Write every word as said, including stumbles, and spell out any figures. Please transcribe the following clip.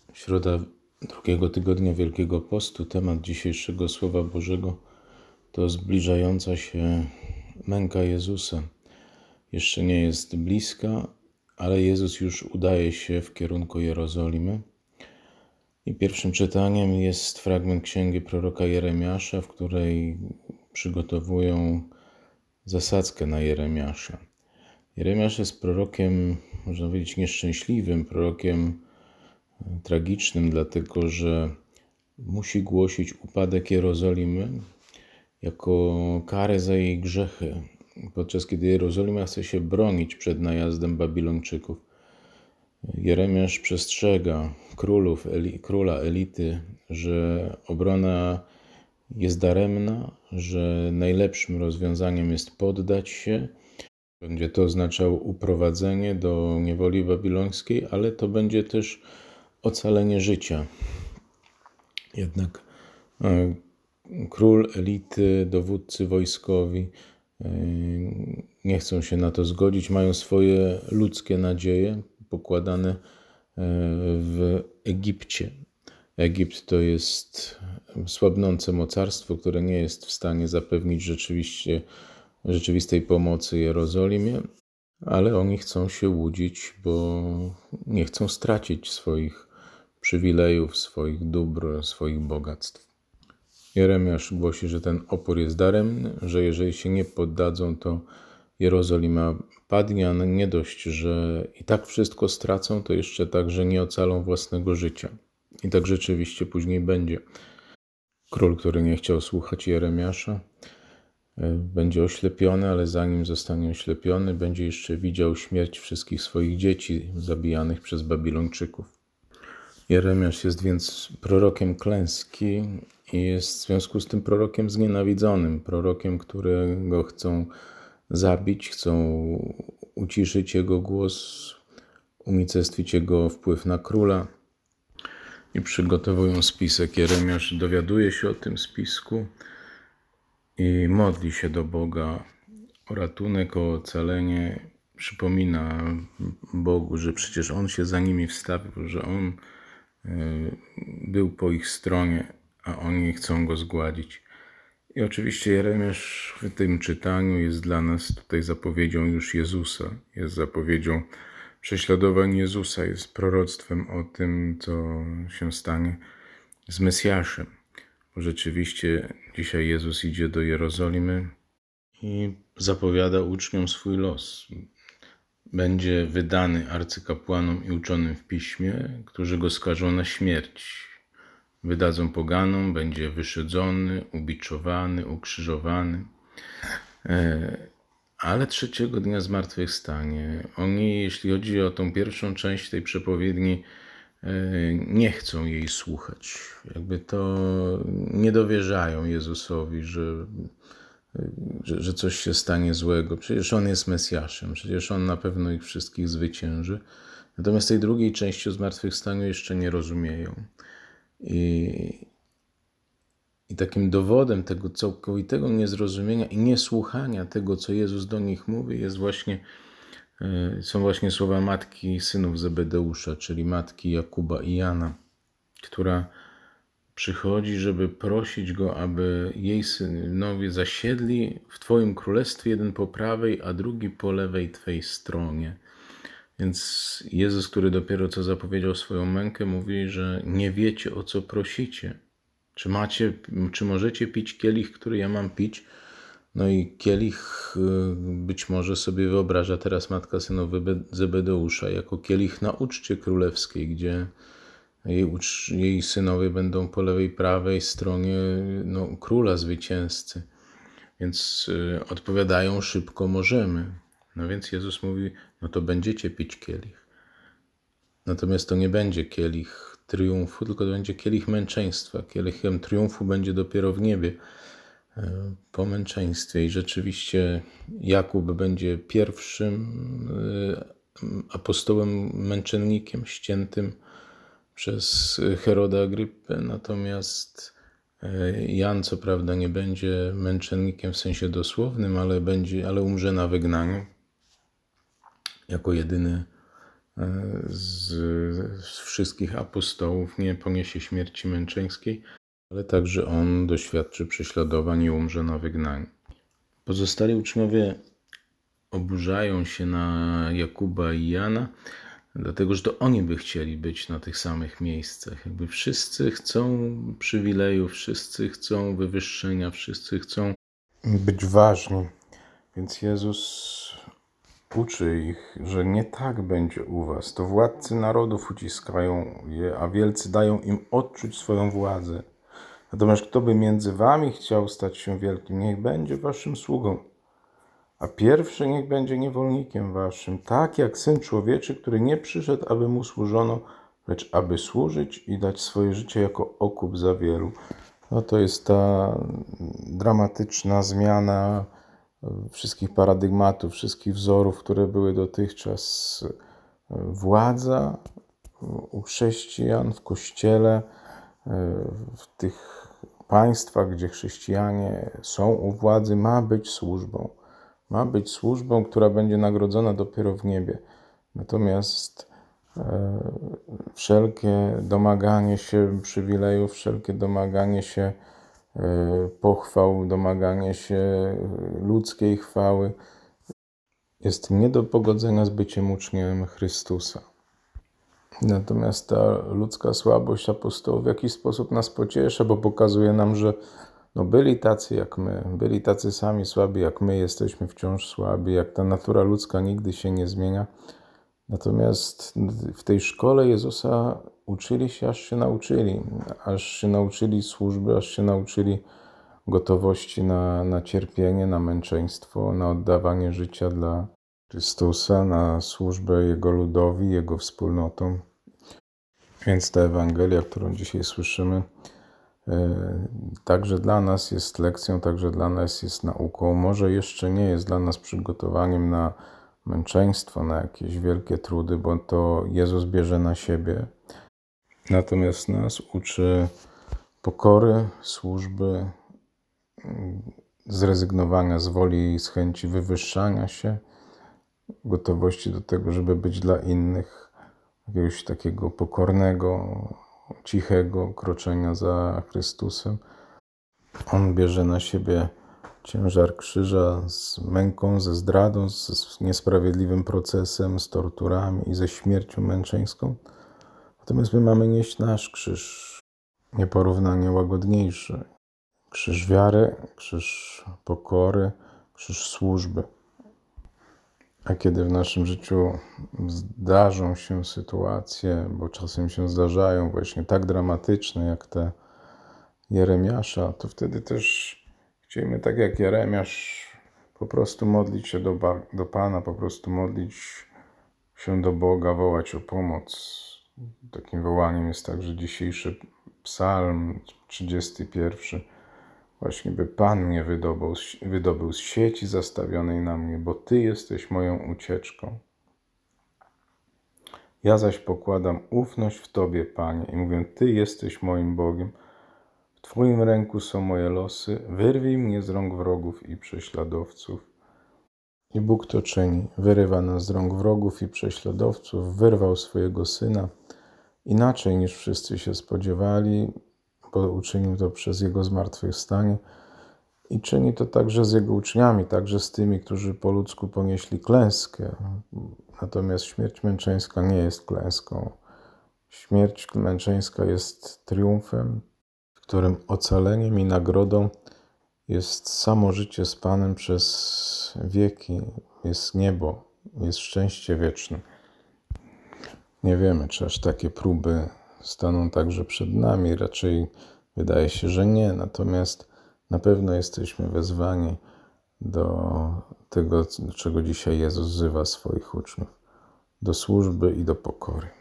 Środa drugiego tygodnia Wielkiego Postu. Temat dzisiejszego Słowa Bożego to zbliżająca się męka Jezusa. Jeszcze nie jest bliska, ale Jezus już udaje się w kierunku Jerozolimy. I pierwszym czytaniem jest fragment księgi proroka Jeremiasza, w której przygotowują zasadzkę na Jeremiasza. Jeremiasz jest prorokiem, można powiedzieć, nieszczęśliwym, prorokiem tragicznym, dlatego że musi głosić upadek Jerozolimy jako karę za jej grzechy, podczas kiedy Jerozolima chce się bronić przed najazdem Babilończyków. Jeremiasz przestrzega królów, eli, króla elity, że obrona jest daremna, że najlepszym rozwiązaniem jest poddać się. Będzie to oznaczało uprowadzenie do niewoli babilońskiej, ale to będzie też ocalenie życia. Jednak król elity, dowódcy wojskowi nie chcą się na to zgodzić, mają swoje ludzkie nadzieje pokładane w Egipcie. Egipt to jest słabnące mocarstwo, które nie jest w stanie zapewnić rzeczywiście, rzeczywistej pomocy Jerozolimie, ale oni chcą się łudzić, bo nie chcą stracić swoich przywilejów, swoich dóbr, swoich bogactw. Jeremiasz głosi, że ten opór jest daremny, że jeżeli się nie poddadzą, to Jerozolima padnie, a nie dość, że i tak wszystko stracą, to jeszcze także nie ocalą własnego życia. I tak rzeczywiście później będzie. Król, który nie chciał słuchać Jeremiasza, będzie oślepiony, ale zanim zostanie oślepiony, będzie jeszcze widział śmierć wszystkich swoich dzieci zabijanych przez Babilończyków. Jeremiasz jest więc prorokiem klęski i jest w związku z tym prorokiem znienawidzonym, prorokiem, którego chcą zabić, chcą uciszyć jego głos, unicestwić jego wpływ na króla i przygotowują spisek. Jeremiasz dowiaduje się o tym spisku i modli się do Boga o ratunek, o ocalenie. Przypomina Bogu, że przecież On się za nimi wstawił, że On był po ich stronie, a oni chcą go zgładzić. I oczywiście Jeremiasz w tym czytaniu jest dla nas tutaj zapowiedzią już Jezusa, jest zapowiedzią prześladowań Jezusa, jest proroctwem o tym, co się stanie z Mesjaszem. Bo rzeczywiście dzisiaj Jezus idzie do Jerozolimy i zapowiada uczniom swój los. Będzie wydany arcykapłanom i uczonym w piśmie, którzy go skażą na śmierć. Wydadzą poganom, będzie wyszydzony, ubiczowany, ukrzyżowany, ale trzeciego dnia zmartwychwstanie. Oni, jeśli chodzi o tą pierwszą część tej przepowiedni, nie chcą jej słuchać. Jakby to nie dowierzają Jezusowi, że, że, że coś się stanie złego. Przecież On jest Mesjaszem, przecież On na pewno ich wszystkich zwycięży. Natomiast tej drugiej części o zmartwychwstaniu jeszcze nie rozumieją. I, I takim dowodem tego całkowitego niezrozumienia i niesłuchania tego, co Jezus do nich mówi, jest właśnie, są właśnie słowa matki synów Zebedeusza, czyli matki Jakuba i Jana, która przychodzi, żeby prosić go, aby jej synowie zasiedli w Twoim królestwie, jeden po prawej, a drugi po lewej Twej stronie. Więc Jezus, który dopiero co zapowiedział swoją mękę, mówi, że nie wiecie, o co prosicie. Czy macie, czy możecie pić kielich, który ja mam pić? No i kielich być może sobie wyobraża teraz matka synów Zebedeusza jako kielich na uczcie królewskiej, gdzie jej, ucz, jej synowie będą po lewej, prawej stronie no, króla zwycięzcy. Więc y, odpowiadają szybko możemy. No więc Jezus mówi, no to będziecie pić kielich. Natomiast to nie będzie kielich triumfu, tylko to będzie kielich męczeństwa. Kielichem triumfu będzie dopiero w niebie po męczeństwie. I rzeczywiście Jakub będzie pierwszym apostołem męczennikiem ściętym przez Heroda Agryppę. Natomiast Jan co prawda nie będzie męczennikiem w sensie dosłownym, ale, będzie, ale umrze na wygnaniu jako jedyny z, z wszystkich apostołów nie poniesie śmierci męczeńskiej, ale także on doświadczy prześladowań i umrze na wygnaniu. Pozostali uczniowie oburzają się na Jakuba i Jana, dlatego że to oni by chcieli być na tych samych miejscach. Jakby wszyscy chcą przywilejów, wszyscy chcą wywyższenia, wszyscy chcą być ważni. Więc Jezus uczy ich, że nie tak będzie u was. To władcy narodów uciskają je, a wielcy dają im odczuć swoją władzę. Natomiast kto by między wami chciał stać się wielkim, niech będzie waszym sługą. A pierwszy niech będzie niewolnikiem waszym, tak jak Syn Człowieczy, który nie przyszedł, aby mu służono, lecz aby służyć i dać swoje życie jako okup za wielu. No to jest ta dramatyczna zmiana wszystkich paradygmatów, wszystkich wzorów, które były dotychczas. Władza u chrześcijan w Kościele, w tych państwach, gdzie chrześcijanie są u władzy, ma być służbą. Ma być służbą, która będzie nagrodzona dopiero w niebie. Natomiast e, wszelkie domaganie się przywilejów, wszelkie domaganie się e, pochwał, domaganie się ludzkiej chwały jest nie do pogodzenia z byciem uczniem Chrystusa. Natomiast ta ludzka słabość apostołów w jakiś sposób nas pociesza, bo pokazuje nam, że no byli tacy jak my, byli tacy sami słabi jak my, jesteśmy wciąż słabi, jak ta natura ludzka nigdy się nie zmienia. Natomiast w tej szkole Jezusa uczyli się, aż się nauczyli, aż się nauczyli służby, aż się nauczyli gotowości na, na cierpienie, na męczeństwo, na oddawanie życia dla Chrystusa, na służbę Jego ludowi, Jego wspólnotom. Więc ta Ewangelia, którą dzisiaj słyszymy, także dla nas jest lekcją, także dla nas jest nauką. Może jeszcze nie jest dla nas przygotowaniem na męczeństwo, na jakieś wielkie trudy, bo to Jezus bierze na siebie. Natomiast nas uczy pokory, służby, zrezygnowania z woli i z chęci wywyższania się, gotowości do tego, żeby być dla innych, jakiegoś takiego pokornego, cichego kroczenia za Chrystusem. On bierze na siebie ciężar krzyża z męką, ze zdradą, z niesprawiedliwym procesem, z torturami i ze śmiercią męczeńską. Natomiast my mamy nieść nasz krzyż, nieporównanie łagodniejszy. Krzyż wiary, krzyż pokory, krzyż służby. A kiedy w naszym życiu zdarzą się sytuacje, bo czasem się zdarzają właśnie tak dramatyczne jak te Jeremiasza, to wtedy też chcielibyśmy tak jak Jeremiasz po prostu modlić się do, do Pana, po prostu modlić się do Boga, wołać o pomoc. Takim wołaniem jest także dzisiejszy psalm trzydziesty pierwszy. Właśnie by Pan mnie wydobył, wydobył z sieci zastawionej na mnie, bo Ty jesteś moją ucieczką. Ja zaś pokładam ufność w Tobie, Panie, i mówię, Ty jesteś moim Bogiem. W Twoim ręku są moje losy, wyrwij mnie z rąk wrogów i prześladowców. I Bóg to czyni, wyrywa nas z rąk wrogów i prześladowców, wyrwał swojego Syna, inaczej niż wszyscy się spodziewali, bo uczynił to przez Jego zmartwychwstanie i czyni to także z Jego uczniami, także z tymi, którzy po ludzku ponieśli klęskę. Natomiast śmierć męczeńska nie jest klęską. Śmierć męczeńska jest triumfem, w którym ocaleniem i nagrodą jest samo życie z Panem przez wieki, jest niebo, jest szczęście wieczne. Nie wiemy, czy aż takie próby staną także przed nami. Raczej wydaje się, że nie. Natomiast na pewno jesteśmy wezwani do tego, do czego dzisiaj Jezus wzywa swoich uczniów. Do służby i do pokory.